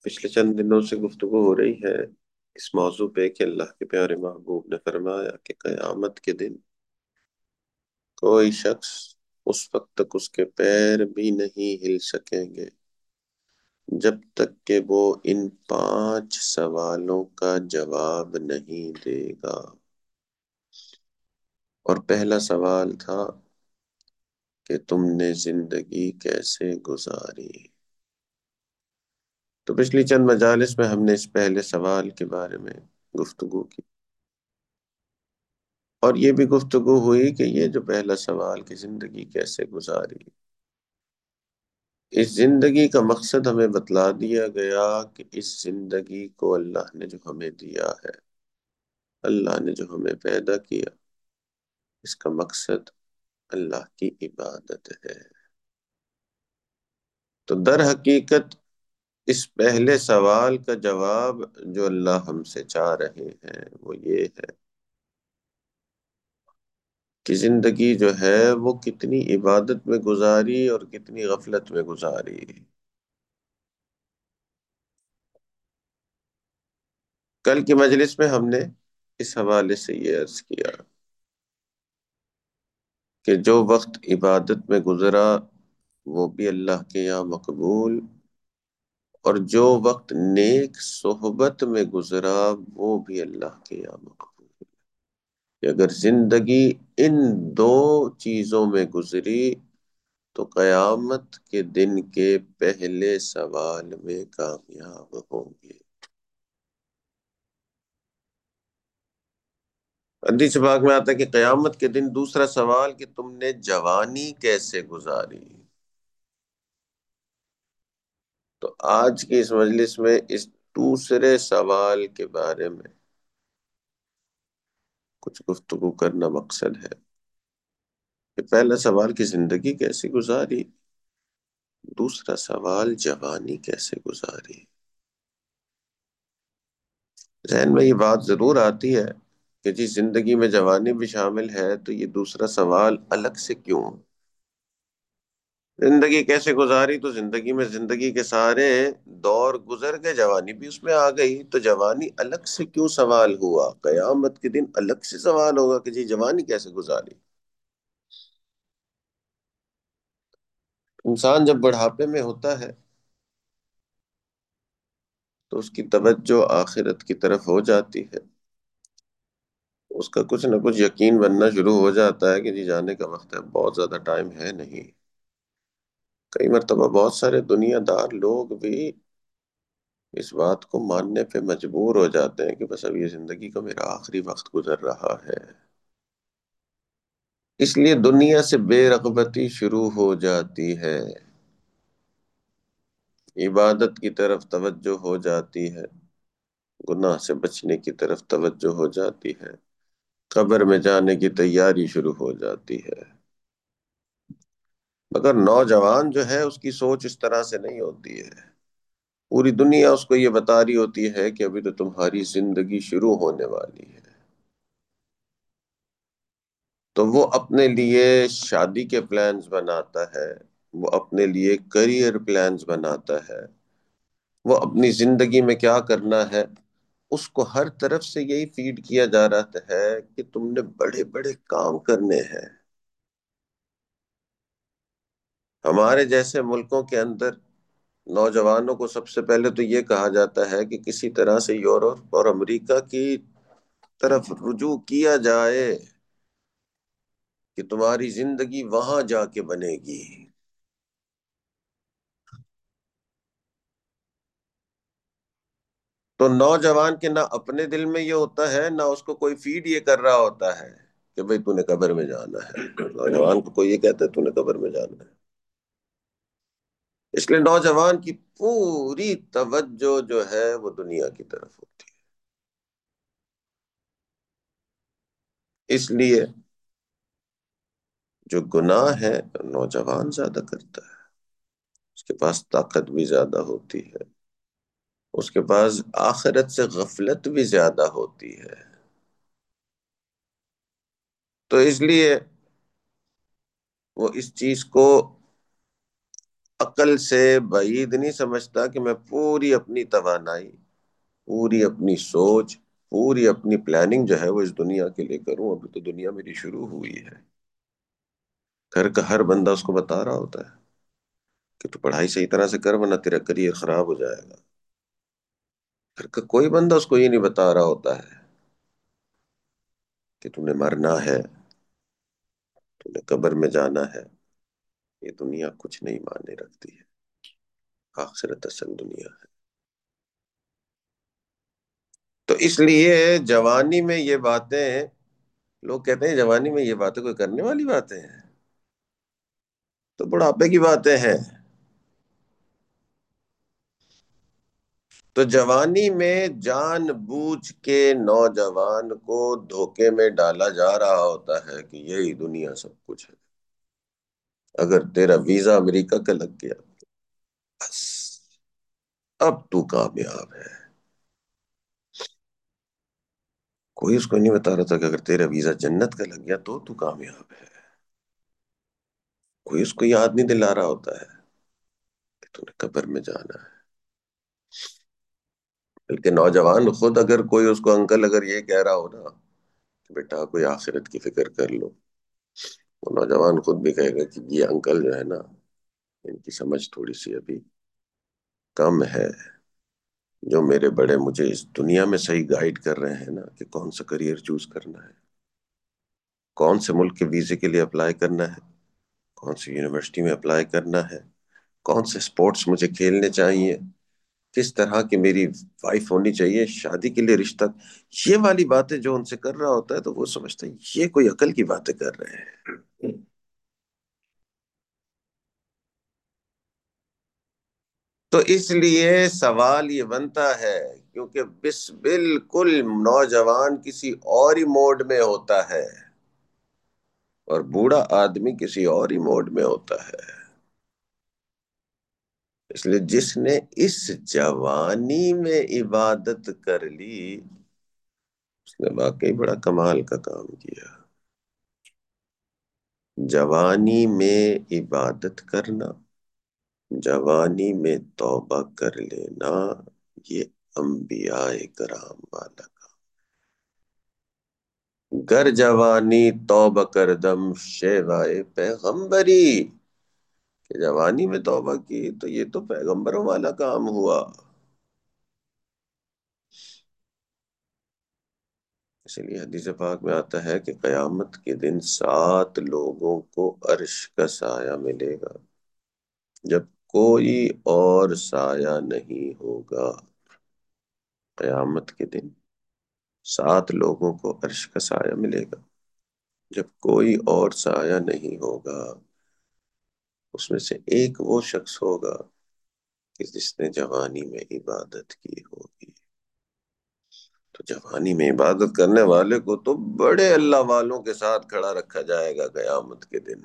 پچھلے چند دنوں سے گفتگو ہو رہی ہے اس موضوع پہ کہ اللہ کے پیارے محبوب نے فرمایا کہ قیامت کے دن کوئی شخص اس وقت تک اس کے پیر بھی نہیں ہل سکیں گے جب تک کہ وہ ان 5 سوالوں کا جواب نہیں دے گا۔ اور پہلا سوال تھا کہ تم نے زندگی کیسے گزاری۔ تو پچھلی چند مجالس میں ہم نے اس پہلے سوال کے بارے میں گفتگو کی، اور یہ بھی گفتگو ہوئی کہ یہ جو پہلا سوال کہ زندگی کیسے گزاری، اس زندگی کا مقصد ہمیں بتلا دیا گیا کہ اس زندگی کو اللہ نے جو ہمیں دیا ہے، اللہ نے جو ہمیں پیدا کیا، اس کا مقصد اللہ کی عبادت ہے۔ تو در حقیقت اس پہلے سوال کا جواب جو اللہ ہم سے چاہ رہے ہیں وہ یہ ہے کہ زندگی جو ہے وہ کتنی عبادت میں گزاری اور کتنی غفلت میں گزاری۔ کل کی مجلس میں ہم نے اس حوالے سے یہ عرض کیا کہ جو وقت عبادت میں گزرا وہ بھی اللہ کے یہاں مقبول، اور جو وقت نیک صحبت میں گزرا وہ بھی اللہ کے یہاں مقبول۔ کہ اگر زندگی ان 2 چیزوں میں گزری تو قیامت کے دن کے پہلے سوال میں کامیاب ہوں گے۔ حدیث پاک میں آتا ہے کہ قیامت کے دن دوسرا سوال کہ تم نے جوانی کیسے گزاری۔ تو آج کی اس مجلس میں اس دوسرے سوال کے بارے میں کچھ گفتگو کرنا مقصد ہے کہ پہلا سوال کہ زندگی کیسے گزاری، دوسرا سوال جوانی کیسے گزاری۔ ذہن میں یہ بات ضرور آتی ہے کہ جی زندگی میں جوانی بھی شامل ہے تو یہ دوسرا سوال الگ سے کیوں؟ زندگی کیسے گزاری تو زندگی میں زندگی کے سارے دور گزر گئے، جوانی بھی اس میں آ گئی، تو جوانی الگ سے کیوں سوال ہوا؟ قیامت کے دن الگ سے سوال ہوگا کہ جی جوانی کیسے گزاری۔ انسان جب بڑھاپے میں ہوتا ہے تو اس کی توجہ آخرت کی طرف ہو جاتی ہے، اس کا کچھ نہ کچھ یقین بننا شروع ہو جاتا ہے کہ جی جانے کا وقت ہے، بہت زیادہ ٹائم ہے نہیں۔ کئی مرتبہ بہت سارے دنیا دار لوگ بھی اس بات کو ماننے پہ مجبور ہو جاتے ہیں کہ بس اب یہ زندگی کا میرا آخری وقت گزر رہا ہے، اس لیے دنیا سے بے رغبتی شروع ہو جاتی ہے، عبادت کی طرف توجہ ہو جاتی ہے، گناہ سے بچنے کی طرف توجہ ہو جاتی ہے، قبر میں جانے کی تیاری شروع ہو جاتی ہے۔ مگر نوجوان جو ہے اس کی سوچ اس طرح سے نہیں ہوتی ہے، پوری دنیا اس کو یہ بتا رہی ہوتی ہے کہ ابھی تو تمہاری زندگی شروع ہونے والی ہے، تو وہ اپنے لیے شادی کے پلانز بناتا ہے، وہ اپنے لیے کریئر پلانز بناتا ہے، وہ اپنی زندگی میں کیا کرنا ہے، اس کو ہر طرف سے یہی فیڈ کیا جا رہا ہے کہ تم نے بڑے بڑے کام کرنے ہیں۔ ہمارے جیسے ملکوں کے اندر نوجوانوں کو سب سے پہلے تو یہ کہا جاتا ہے کہ کسی طرح سے یورپ اور امریکہ کی طرف رجوع کیا جائے کہ تمہاری زندگی وہاں جا کے بنے گی۔ تو نوجوان کے نہ اپنے دل میں یہ ہوتا ہے، نہ اس کو کوئی فیڈ یہ کر رہا ہوتا ہے کہ بھئی تو نے قبر میں جانا ہے۔ نوجوان کو کوئی یہ کہتا ہے تو نے قبر میں جانا ہے، اس لیے نوجوان کی پوری توجہ جو ہے وہ دنیا کی طرف ہوتی ہے۔ اس لیے جو گناہ ہے نوجوان زیادہ کرتا ہے، اس کے پاس طاقت بھی زیادہ ہوتی ہے، اس کے پاس آخرت سے غفلت بھی زیادہ ہوتی ہے، تو اس لیے وہ اس چیز کو عقل سے بعید نہیں سمجھتا کہ میں پوری اپنی توانائی، پوری اپنی سوچ، پوری اپنی پلاننگ جو ہے وہ اس دنیا کے لیے کروں. ابھی تو دنیا میری شروع ہوئی ہے. گھر کا ہر بندہ اس کو بتا رہا ہوتا ہے کہ تو پڑھائی صحیح طرح سے کر ورنہ تیرا کریئر خراب ہو جائے گا. گھر کا کوئی بندہ اس کو یہ نہیں بتا رہا ہوتا ہے کہ تم نے مرنا ہے، تم نے قبر میں جانا ہے. یہ دنیا کچھ نہیں مانے رکھتی ہے. آخرت اصل دنیا ہے. تو اس لیے جوانی میں یہ باتیں، لوگ کہتے ہیں جوانی میں یہ باتیں کوئی کرنے والی باتیں ہیں، تو بڑھاپے کی باتیں ہیں. تو جوانی میں جان بوجھ کے نوجوان کو دھوکے میں ڈالا جا رہا ہوتا ہے کہ یہی دنیا سب کچھ ہے. اگر تیرا ویزا امریکہ کا لگ گیا بس اب تو کامیاب ہے. کوئی اس کو نہیں بتا رہا تھا کہ اگر تیرا ویزا جنت کا لگ گیا تو کامیاب ہے. کوئی اس کو یاد نہیں دلا رہا ہوتا ہے کہ تو نے قبر میں جانا ہے. بلکہ نوجوان خود اگر کوئی اس کو انکل اگر یہ کہہ رہا ہو نا کہ بیٹا کوئی آخرت کی فکر کر لو، وہ نوجوان خود بھی کہے گا کہ یہ انکل جو ہے نا ان کی سمجھ تھوڑی سی ابھی کم ہے. جو میرے بڑے مجھے اس دنیا میں صحیح گائیڈ کر رہے ہیں نا کہ کون سا کریئر چوز کرنا ہے، کون سے ملک کے ویزے کے لیے اپلائی کرنا ہے، کون سی یونیورسٹی میں اپلائی کرنا ہے، کون سے سپورٹس مجھے کھیلنے چاہیے، کس طرح کی میری وائف ہونی چاہیے، شادی کے لیے رشتہ، یہ والی باتیں جو ان سے کر رہا ہوتا ہے تو وہ سمجھتا ہے یہ کوئی عقل کی باتیں کر رہے ہیں. تو اس لیے سوال یہ بنتا ہے کیونکہ بس بالکل نوجوان کسی اور ہی موڈ میں ہوتا ہے اور بوڑھا آدمی کسی اور ہی موڈ میں ہوتا ہے. اس لیے جس نے اس جوانی میں عبادت کر لی اس نے واقعی بڑا کمال کا کام کیا. جوانی میں عبادت کرنا، جوانی میں توبہ کر لینا، یہ انبیاء کرام والا. گر جوانی توبہ کردم شیوائے پیغمبری، کہ جوانی میں توبہ کی تو یہ تو پیغمبروں والا کام ہوا. اس لیے حدیث پاک میں آتا ہے کہ قیامت کے دن 7 لوگوں کو عرش کا سایہ ملے گا جب کوئی اور سایہ نہیں ہوگا. قیامت کے دن 7 لوگوں کو عرش کا سایہ ملے گا جب کوئی اور سایہ نہیں ہوگا. اس میں سے ایک وہ شخص ہوگا کہ جس نے جوانی میں عبادت کی ہوگی. تو جوانی میں عبادت کرنے والے کو تو بڑے اللہ والوں کے ساتھ کھڑا رکھا جائے گا قیامت کے دن.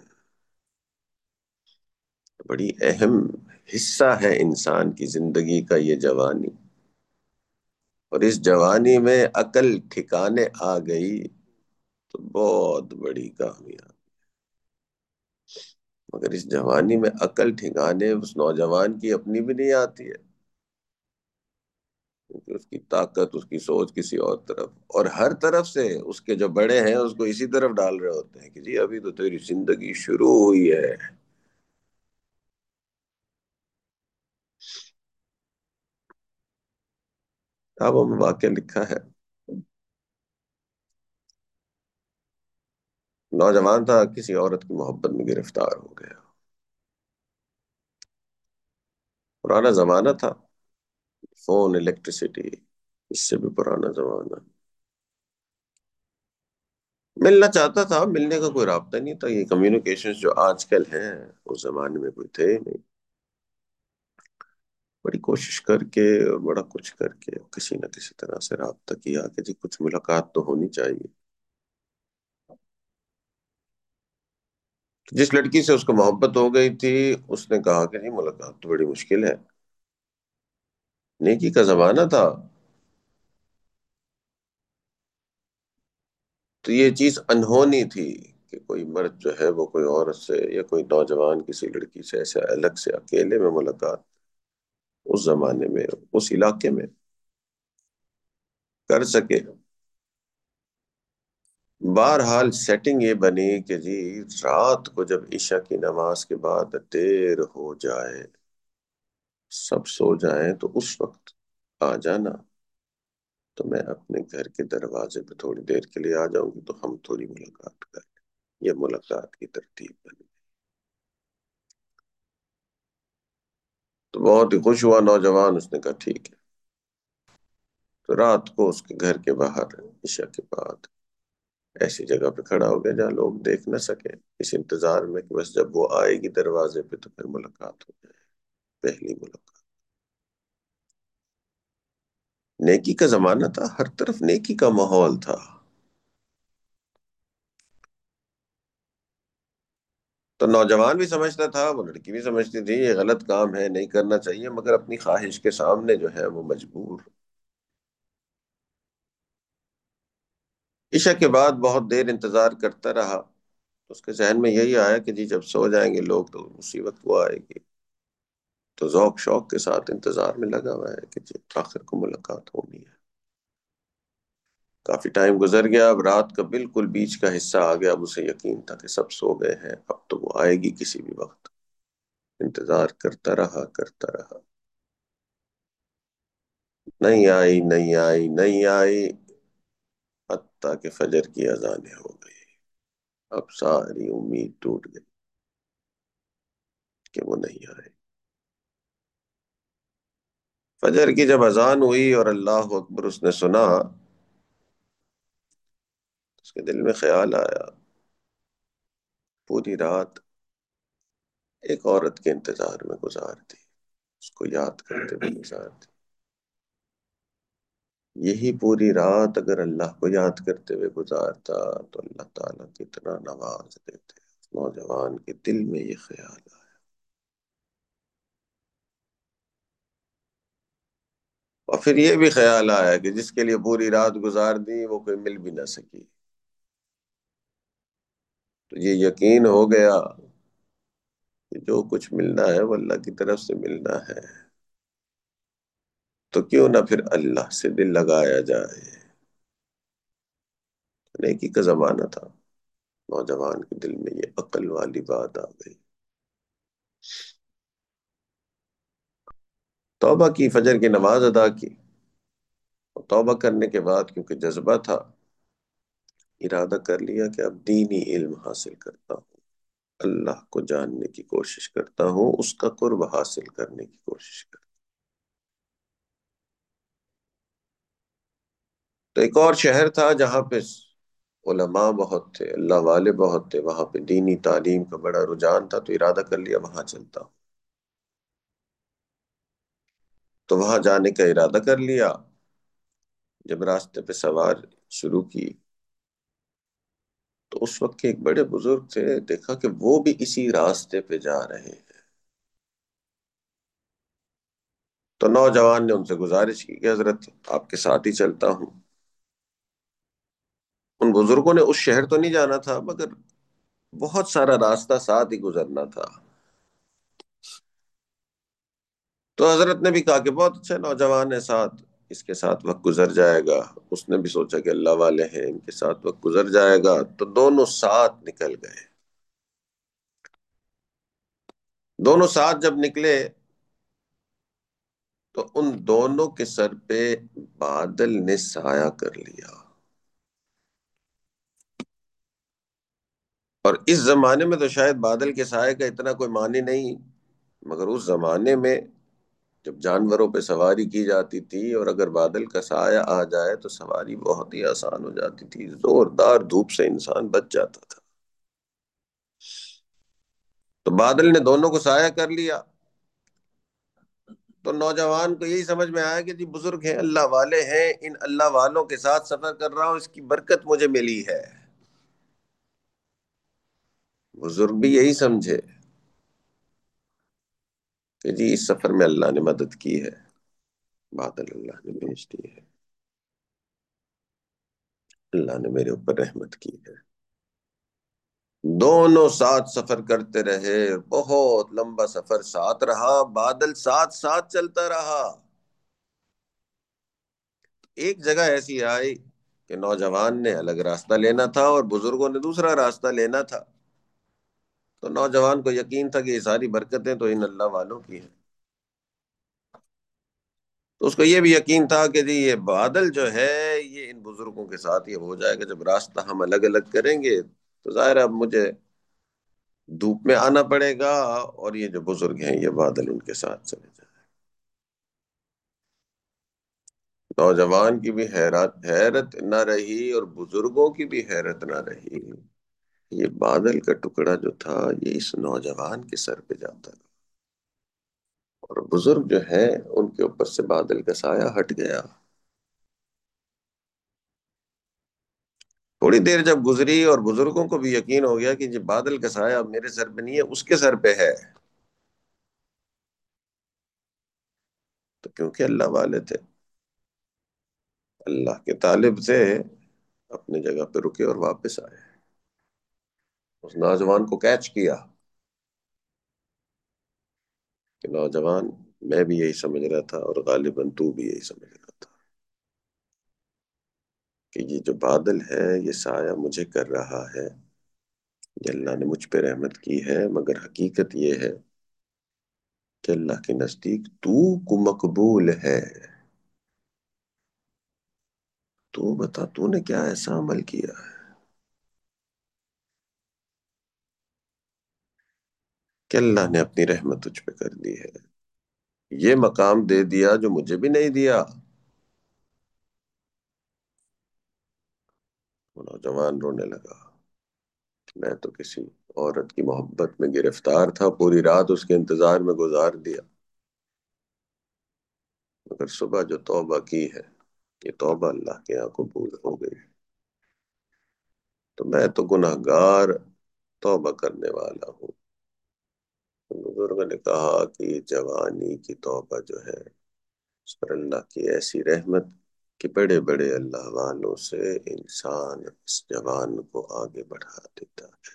بڑی اہم حصہ ہے انسان کی زندگی کا یہ جوانی. اور اس جوانی میں عقل ٹھکانے آ گئی تو بہت بڑی کامیابی. مگر اس جوانی میں عقل ٹھکانے اس نوجوان کی اپنی بھی نہیں آتی ہے کیونکہ اس کی طاقت، اس کی سوچ کسی اور طرف، اور ہر طرف سے اس کے جو بڑے ہیں اس کو اسی طرف ڈال رہے ہوتے ہیں کہ جی ابھی تو تیری زندگی شروع ہوئی ہے. کتابوں میں واقعہ لکھا ہے، نوجوان تھا کسی عورت کی محبت میں گرفتار ہو گیا. پرانا زمانہ تھا، فون، الیکٹریسٹی، اس سے بھی پرانا زمانہ. ملنا چاہتا تھا، ملنے کا کوئی رابطہ نہیں تھا. یہ کمیونیکیشن جو آج کل ہیں اس زمانے میں کوئی تھے ہی نہیں. بڑی کوشش کر کے اور بڑا کچھ کر کے کسی نہ کسی طرح سے رابطہ کیا کہ جی کچھ ملاقات تو ہونی چاہیے. جس لڑکی سے اس کو محبت ہو گئی تھی اس نے کہا کہ جی ملاقات تو بڑی مشکل ہے، نیکی کا زمانہ تھا. تو یہ چیز انہونی تھی کہ کوئی مرد جو ہے وہ کوئی عورت سے یا کوئی نوجوان کسی لڑکی سے ایسے الگ سے اکیلے میں ملاقات اس زمانے میں اس علاقے میں کر سکے. بہرحال سیٹنگ یہ بنی کہ جی رات کو جب عشاء کی نماز کے بعد دیر ہو جائے، سب سو جائیں، تو اس وقت آ جانا، تو میں اپنے گھر کے دروازے پہ تھوڑی دیر کے لیے آ جاؤں گی، تو ہم تھوڑی ملاقات کریں. یہ ملاقات کی ترتیب بنی. تو بہت ہی خوش ہوا نوجوان، اس نے کہا ٹھیک ہے. تو رات کو اس کے گھر کے باہر عشاء کے بعد ایسی جگہ پہ کھڑا ہو گیا جہاں لوگ دیکھ نہ سکیں، اس انتظار میں کہ بس جب وہ آئے گی دروازے پہ تو پھر ملاقات ہو جائے. پہلی ملاقات. نیکی کا زمانہ تھا، ہر طرف نیکی کا ماحول تھا. تو نوجوان بھی سمجھتا تھا، وہ لڑکی بھی سمجھتی تھی یہ غلط کام ہے، نہیں کرنا چاہیے، مگر اپنی خواہش کے سامنے جو ہے وہ مجبور. عشاء کے بعد بہت دیر انتظار کرتا رہا. اس کے ذہن میں یہی آیا کہ جی جب سو جائیں گے لوگ تو اسی وقت وہ آئے گی. تو ذوق شوق کے ساتھ انتظار میں لگا ہوا ہے کہ جی آخر کو ملاقات ہونی ہے. کافی ٹائم گزر گیا، اب رات کا بالکل بیچ کا حصہ آ گیا. اب اسے یقین تھا کہ سب سو گئے ہیں، اب تو وہ آئے گی کسی بھی وقت. انتظار کرتا رہا کرتا رہا. نہیں آئی نہیں آئی نہیں آئی، حتیٰ کہ فجر کی اذانیں ہو گئی. اب ساری امید ٹوٹ گئی کہ وہ نہیں آئے. فجر کی جب اذان ہوئی اور اللہ اکبر اس نے سنا، اس کے دل میں خیال آیا پوری رات ایک عورت کے انتظار میں گزار دی، اس کو یاد کرتے ہوئے گزار دی. یہی پوری رات اگر اللہ کو یاد کرتے ہوئے گزارتا تو اللہ تعالیٰ کتنا نواز دیتے. نوجوان کے دل میں یہ خیال آیا. اور پھر یہ بھی خیال آیا کہ جس کے لیے پوری رات گزار دی وہ کوئی مل بھی نہ سکی. تو یہ یقین ہو گیا کہ جو کچھ ملنا ہے وہ اللہ کی طرف سے ملنا ہے. تو کیوں نہ پھر اللہ سے دل لگایا جائے. نیکی کا زمانہ تھا. نوجوان کے دل میں یہ عقل والی بات آ گئی. توبہ کی، فجر کی نماز ادا کی. اور توبہ کرنے کے بعد کیونکہ جذبہ تھا، ارادہ کر لیا کہ اب دینی علم حاصل کرتا ہوں، اللہ کو جاننے کی کوشش کرتا ہوں، اس کا قرب حاصل کرنے کی کوشش کرتا ہوں. تو ایک اور شہر تھا جہاں پہ علماء بہت تھے، اللہ والے بہت تھے، وہاں پہ دینی تعلیم کا بڑا رجحان تھا. تو ارادہ کر لیا وہاں چلتا ہوں. تو وہاں جانے کا ارادہ کر لیا. جب راستے پہ سوار شروع کی تو اس وقت کے ایک بڑے بزرگ تھے، دیکھا کہ وہ بھی اسی راستے پہ جا رہے ہیں. تو نوجوان نے ان سے گزارش کی کہ حضرت آپ کے ساتھ ہی چلتا ہوں. ان بزرگوں نے اس شہر تو نہیں جانا تھا، مگر بہت سارا راستہ ساتھ ہی گزرنا تھا. تو حضرت نے بھی کہا کہ بہت اچھا نوجوان ہے ساتھ، اس کے ساتھ وقت گزر جائے گا. اس نے بھی سوچا کہ اللہ والے ہیں، ان کے ساتھ وقت گزر جائے گا. تو دونوں ساتھ نکل گئے. دونوں ساتھ جب نکلے تو ان دونوں کے سر پہ بادل نے سایہ کر لیا. اور اس زمانے میں تو شاید بادل کے سائے کا اتنا کوئی معنی نہیں، مگر اس زمانے میں جب جانوروں پہ سواری کی جاتی تھی اور اگر بادل کا سایہ آ جائے تو سواری بہت ہی آسان ہو جاتی تھی، زوردار دھوپ سے انسان بچ جاتا تھا. تو بادل نے دونوں کو سایہ کر لیا. تو نوجوان کو یہی سمجھ میں آیا کہ جی بزرگ ہیں، اللہ والے ہیں، ان اللہ والوں کے ساتھ سفر کر رہا ہوں، اس کی برکت مجھے ملی ہے. بزرگ بھی یہی سمجھے کہ جی اس سفر میں اللہ نے مدد کی ہے، بادل اللہ نے بھیج دی ہے، اللہ نے میرے اوپر رحمت کی ہے. دونوں ساتھ سفر کرتے رہے، بہت لمبا سفر ساتھ رہا، بادل ساتھ ساتھ چلتا رہا۔ ایک جگہ ایسی آئی کہ نوجوان نے الگ راستہ لینا تھا اور بزرگوں نے دوسرا راستہ لینا تھا، تو نوجوان کو یقین تھا کہ یہ ساری برکتیں تو ان اللہ والوں کی ہیں، تو اس کو یہ بھی یقین تھا کہ جی یہ بادل جو ہے یہ ان بزرگوں کے ساتھ ہی اب ہو جائے گا، جب راستہ ہم الگ الگ کریں گے تو ظاہر ہے اب مجھے دھوپ میں آنا پڑے گا، اور یہ جو بزرگ ہیں یہ بادل ان کے ساتھ چلے جائیں۔ نوجوان کی بھی حیرت نہ رہی اور بزرگوں کی بھی حیرت نہ رہی، یہ بادل کا ٹکڑا جو تھا یہ اس نوجوان کے سر پہ جاتا تھا، اور بزرگ جو ہیں ان کے اوپر سے بادل کا سایہ ہٹ گیا۔ تھوڑی دیر جب گزری اور بزرگوں کو بھی یقین ہو گیا کہ یہ بادل کا سایہ اب میرے سر پہ نہیں ہے، اس کے سر پہ ہے، تو کیونکہ اللہ والے تھے، اللہ کے طالب سے اپنی جگہ پہ رکے اور واپس آئے، اس نوجوان کو کیچ کیا کہ نوجوان میں بھی یہی سمجھ رہا تھا اور غالباً تو بھی یہی سمجھ رہا تھا کہ یہ جو بادل ہے یہ سایہ مجھے کر رہا ہے، یہ اللہ نے مجھ پہ رحمت کی ہے، مگر حقیقت یہ ہے کہ اللہ کے نزدیک تو کو مقبول ہے۔ تو بتا تو نے کیا ایسا عمل کیا ہے کہ اللہ نے اپنی رحمت تجھ پہ کر دی ہے، یہ مقام دے دیا جو مجھے بھی نہیں دیا۔ وہ نوجوان رونے لگا کہ میں تو کسی عورت کی محبت میں گرفتار تھا، پوری رات اس کے انتظار میں گزار دیا، مگر صبح جو توبہ کی ہے یہ توبہ اللہ کے یہاں قبول ہو گئی، تو میں تو گناہگار توبہ کرنے والا ہوں۔ بزرگ نے کہا کہ جوانی کی توبہ جو ہے اس پر اللہ کی ایسی رحمت کہ بڑے بڑے اللہ والوں سے انسان اس جوان کو آگے بڑھا دیتا ہے۔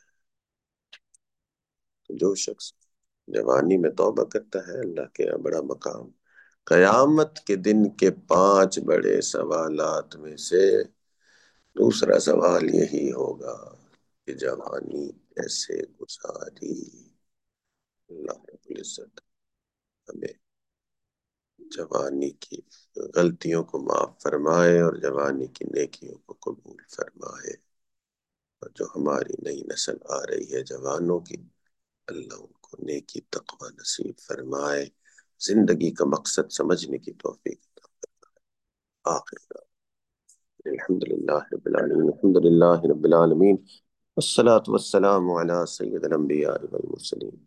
تو جو شخص جوانی میں توبہ کرتا ہے اللہ کے یہاں بڑا مقام۔ قیامت کے دن کے 5 بڑے سوالات میں سے دوسرا سوال یہی ہوگا کہ جوانی کیسے گزاری۔ اللہ رب العزت ہمیں جوانی کی غلطیوں کو معاف فرمائے اور جوانی کی نیکیوں کو قبول فرمائے، اور جو ہماری نئی نسل آ رہی ہے جوانوں کی، اللہ ان کو نیکی تقوی نصیب فرمائے، زندگی کا مقصد سمجھنے کی توفیق عطا فرمائے۔ آخر الحمد للہ رب العالمین، الحمد للہ رب العالمین، والصلاة والسلام على سید الانبیاء والمرسلین۔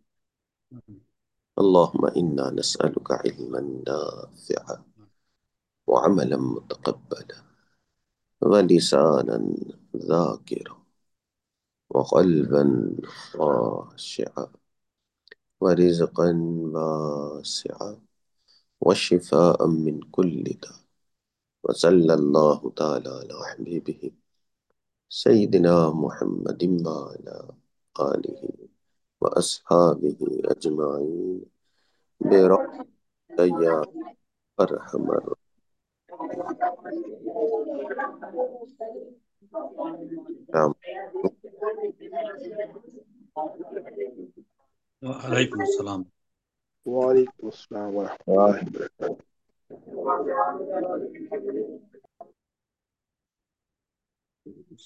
اللهم إنا نسألك علما نافعا وعملا متقبلا ولسانا ذاكرا وقلبا خاشعا ورزقا واسعا وشفاء من كل داء، وصلى الله تعالى على حبيبه سيدنا محمد وعلى آله وأصحابه أجمعين برحمتك يا أرحم الراحمين۔ وعلیکم السلام۔ وعلیکم السلام ورحمۃ اللہ وبرکاتہ۔